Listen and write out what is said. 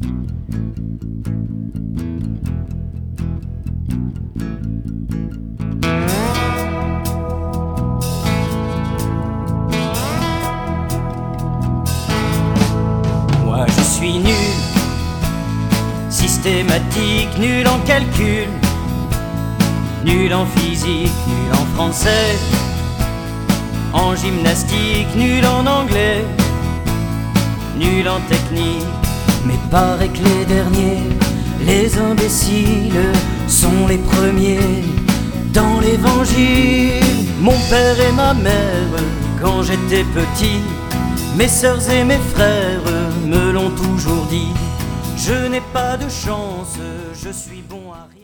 Moi je suis nul, systématique, nul en calcul, nul en physique, nul en français, en gymnastique, nul en anglais, nul en technique. Mais paraît que les derniers, les imbéciles, sont les premiers dans l'évangile. Mon père et ma mère, quand j'étais petit, mes sœurs et mes frères me l'ont toujours dit. Je n'ai pas de chance, je suis bon à rien.